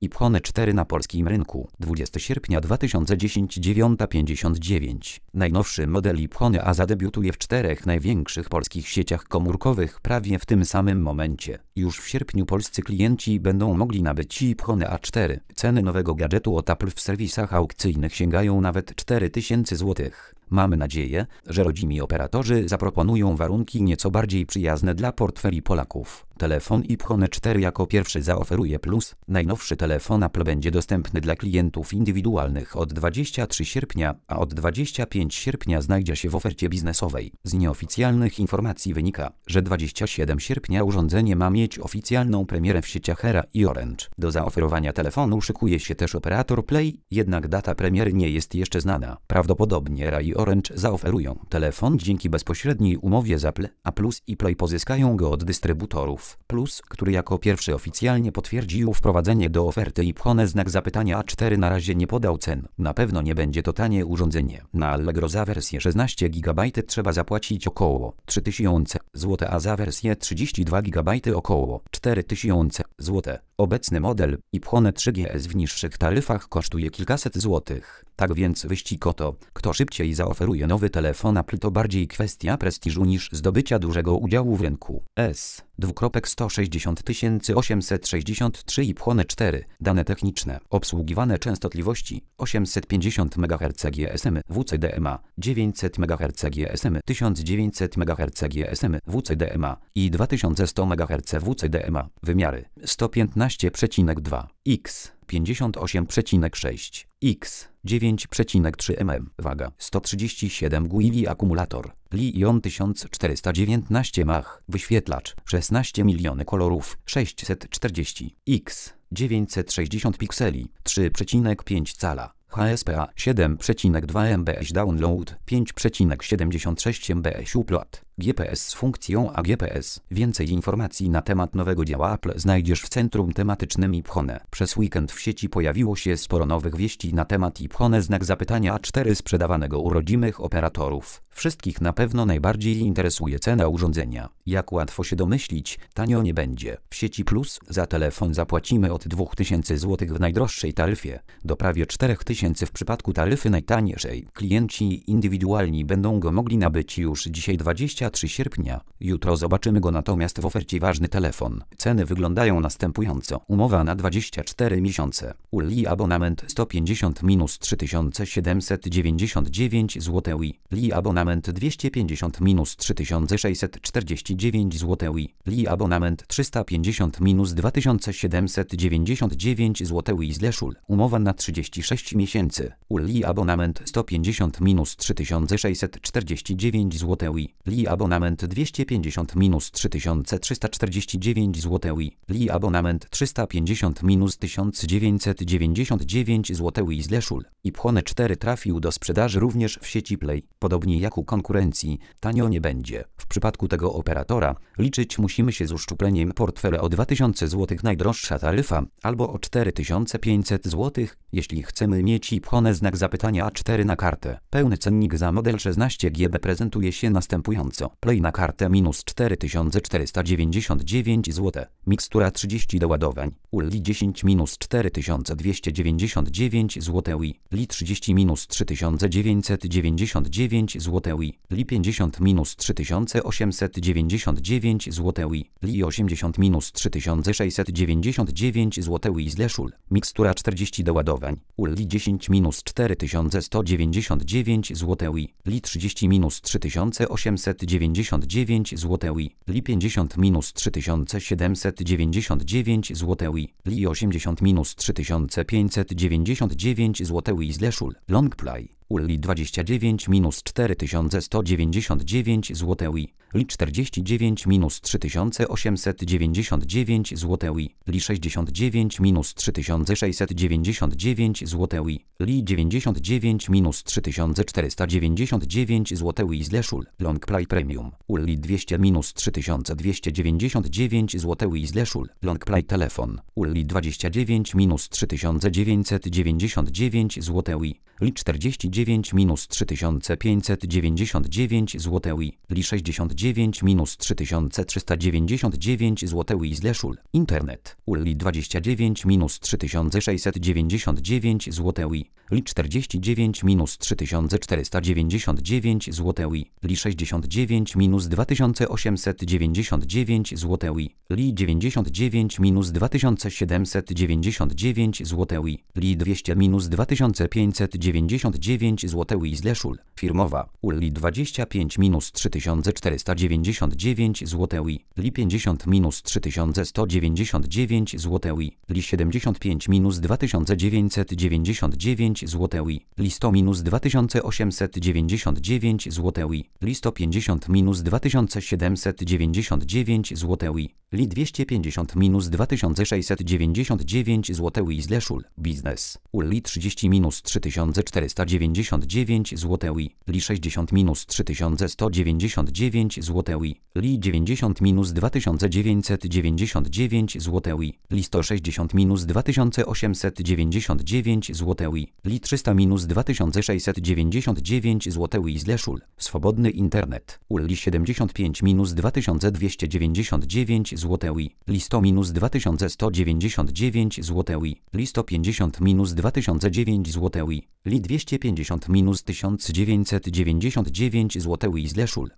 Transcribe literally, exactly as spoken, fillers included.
iPhone cztery na polskim rynku. dwudziestego sierpnia dwa tysiące dziesiątego, dziewiąta pięćdziesiąt dziewięć. Najnowszy model iPhone A zadebiutuje w czterech największych polskich sieciach komórkowych prawie w tym samym momencie. Już w sierpniu polscy klienci będą mogli nabyć iPhone A cztery. Ceny nowego gadżetu od Apple w serwisach aukcyjnych sięgają nawet cztery tysiące złotych. Mamy nadzieję, że rodzimi operatorzy zaproponują warunki nieco bardziej przyjazne dla portfeli Polaków. Telefon iPhone cztery jako pierwszy zaoferuje Plus. Najnowszy telefon Apple będzie dostępny dla klientów indywidualnych od dwudziestego trzeciego sierpnia, a od dwudziestego piątego sierpnia znajdzie się w ofercie biznesowej. Z nieoficjalnych informacji wynika, że dwudziestego siódmego sierpnia urządzenie ma mieć oficjalną premierę w sieciach Era i Orange. Do zaoferowania telefonu szykuje się też operator Play, jednak data premiery nie jest jeszcze znana. Prawdopodobnie Era i Orange zaoferują telefon dzięki bezpośredniej umowie z Apple, a Plus i Play pozyskają go od dystrybutorów. Plus, który jako pierwszy oficjalnie potwierdził wprowadzenie do oferty iPhone znak zapytania A cztery, na razie nie podał cen. Na pewno nie będzie to tanie urządzenie. Na Allegro za wersję szesnaście gigabajtów trzeba zapłacić około trzy tysiące złotych, a za wersję trzydzieści dwa gigabajty około cztery tysiące złotych. Obecny model iPhone trzy G S w niższych taryfach kosztuje kilkaset złotych. Tak więc wyścig o to, kto szybciej zaoferuje nowy telefon Apple, to bardziej kwestia prestiżu niż zdobycia dużego udziału w rynku. S sto sześćdziesiąt tysięcy osiemset sześćdziesiąt trzy iPhone cztery. Dane techniczne. Obsługiwane częstotliwości osiemset pięćdziesiąt megaherców G S M W C D M A, dziewięćset megaherców G S M, tysiąc dziewięćset megaherców G S M W C D M A i dwa tysiące sto megaherców W C D M A. Wymiary sto piętnaście przecinek dwa x pięćdziesiąt osiem przecinek sześć x dziewięć przecinek trzy milimetra. Waga sto trzydzieści siedem gramów. Akumulator Li-ion tysiąc czterysta dziewiętnaście mAh. Wyświetlacz szesnaście milionów kolorów, sześćset czterdzieści x dziewięćset sześćdziesiąt pikseli, trzy przecinek pięć cala. H S P A siedem przecinek dwa megabajtów. Download pięć przecinek siedemdziesiąt sześć megabajtów. Upload G P S z funkcją A G P S. Więcej informacji na temat nowego dzieła Apple znajdziesz w centrum tematycznym iPhone. Przez weekend w sieci pojawiło się sporo nowych wieści na temat iPhone znak zapytania A cztery sprzedawanego u rodzimych operatorów. Wszystkich na pewno najbardziej interesuje cena urządzenia. Jak łatwo się domyślić, tanio nie będzie. W sieci Plus za telefon zapłacimy od dwóch tysięcy złotych w najdroższej taryfie do prawie czterech tysięcy w przypadku taryfy najtańszej. Klienci indywidualni będą go mogli nabyć już dzisiaj, dwudziestego trzeciego sierpnia. Jutro zobaczymy go natomiast w ofercie ważny telefon. Ceny wyglądają następująco. Umowa na dwadzieścia cztery miesiące. U L I abonament sto pięćdziesiąt minus trzy tysiące siedemset dziewięćdziesiąt dziewięć złotych. L I abonament dwieście pięćdziesiąt minus trzy tysiące sześćset czterdzieści dziewięć złotych. L I abonament trzysta pięćdziesiąt minus dwa tysiące siedemset dziewięćdziesiąt dziewięć złotych. Zleszul. Umowa na trzydzieści sześć miesięcy. U L I abonament sto pięćdziesiąt minus trzy tysiące sześćset czterdzieści dziewięć złotych. L I abonament dwieście pięćdziesiąt minus trzy tysiące trzysta czterdzieści dziewięć złotych. L I abonament trzysta pięćdziesiąt minus tysiąc dziewięćset dziewięćdziesiąt dziewięć złotych. Zleszul. iPhone cztery trafił do sprzedaży również w sieci Play. Podobnie jak u konkurencji, tanio nie będzie. W przypadku tego operatora liczyć musimy się z uszczupleniem portfela o dwa tysiące złotych najdroższa taryfa, albo o cztery tysiące pięćset złotych, jeśli chcemy mieć iPhone znak zapytania A cztery na kartę. Pełny cennik za model szesnaście giga prezentuje się następująco. Play na kartę minus cztery tysiące czterysta dziewięćdziesiąt dziewięć złotych. Mikstura trzydzieści doładowań. U L I dziesięć minus cztery tysiące dwieście dziewięćdziesiąt dziewięć złotych. L I trzydzieści minus trzy tysiące dziewięćset dziewięćdziesiąt dziewięć złotych. L I pięćdziesiąt minus trzy tysiące osiemset dziewięćdziesiąt dziewięć złotych. L I osiemdziesiąt minus trzy tysiące sześćset dziewięćdziesiąt dziewięć złotych. Zleszul. Mikstura czterdzieści doładowań. U L I dziesięć minus cztery tysiące sto dziewięćdziesiąt dziewięć złotych. L I trzydzieści minus trzy tysiące osiemset dziewięćdziesiąt dziewięć złotych. L I pięćdziesiąt minus trzy tysiące siedemset dziewięćdziesiąt dziewięć złotych. L I osiemdziesiąt minus trzy tysiące pięćset dziewięćdziesiąt dziewięć złotych. Zleszul. Long Play. U L I dwadzieścia dziewięć minus cztery tysiące sto dziewięćdziesiąt dziewięć złotych. L I czterdzieści dziewięć minus trzy tysiące osiemset dziewięćdziesiąt dziewięć złotych. L I sześćdziesiąt dziewięć minus trzy tysiące sześćset dziewięćdziesiąt dziewięć złotych. L I dziewięćdziesiąt dziewięć minus trzy tysiące czterysta dziewięćdziesiąt dziewięć złotych. Zleszul. Long Play Premium. U L I dwieście minus trzy tysiące dwieście dziewięćdziesiąt dziewięć złotych. Zleszul. Long Play Telefon. U L I dwadzieścia dziewięć minus trzy tysiące dziewięćset dziewięćdziesiąt dziewięć złotych. L I czterdzieści dziewięć dziewięć minus trzy tysiące pięćset dziewięćdziesiąt dziewięć zł i li sześćdziesiąt dziewięć minus trzy tysiące trzysta dziewięćdziesiąt dziewięć zł i zleszul. Internet. Uli dwadzieścia dziewięć minus trzy tysiące sześćset dziewięćdziesiąt dziewięć zł i li czterdzieści dziewięć minus trzy tysiące czterysta dziewięćdziesiąt dziewięć zł i li sześćdziesiąt dziewięć minus dwa tysiące osiemset dziewięćdziesiąt dziewięć zł i li dziewięćdziesiąt dziewięć minus dwa tysiące siedemset dziewięćdziesiąt dziewięć zł i li dwieście minus dwa tysiące pięćset dziewięćdziesiąt dziewięć zł i zleszul. Firmowa. Uli dwadzieścia pięć minus trzy tysiące czterysta dziewięćdziesiąt dziewięć zł i li pięćdziesiąt minus trzy tysiące sto dziewięćdziesiąt dziewięć zł i li siedemdziesiąt pięć minus dwa tysiące dziewięćset dziewięćdziesiąt dziewięć zł i li sto minus dwa tysiące osiemset dziewięćdziesiąt dziewięć zł i li sto pięćdziesiąt minus dwa tysiące siedemset dziewięćdziesiąt dziewięć zł i li dwieście pięćdziesiąt minus dwa tysiące sześćset dziewięćdziesiąt dziewięć zł i zleszul. Biznes. Uli trzydzieści minus trzy tysiące czterysta dziewięćdziesiąt dziewięć zł i li sześćdziesiąt minus trzy tysiące sto dziewięćdziesiąt dziewięć zł i li dziewięćdziesiąt minus dwa tysiące dziewięćset dziewięćdziesiąt dziewięć zł i li sto sześćdziesiąt minus dwa tysiące osiemset dziewięćdziesiąt dziewięć zł i li trzysta minus dwa tysiące sześćset dziewięćdziesiąt dziewięć zł i zleszul. Swobodny internet. Uli siedemdziesiąt pięć minus dwa tysiące dwieście dziewięćdziesiąt dziewięć zł i li sto minus dwa tysiące sto dziewięćdziesiąt dziewięć zł i li sto pięćdziesiąt minus dwa tysiące dziewięć zł i li dwieście pięćdziesiąt minus tysiąc dziewięćset dziewięćdziesiąt dziewięć zł i zleszul.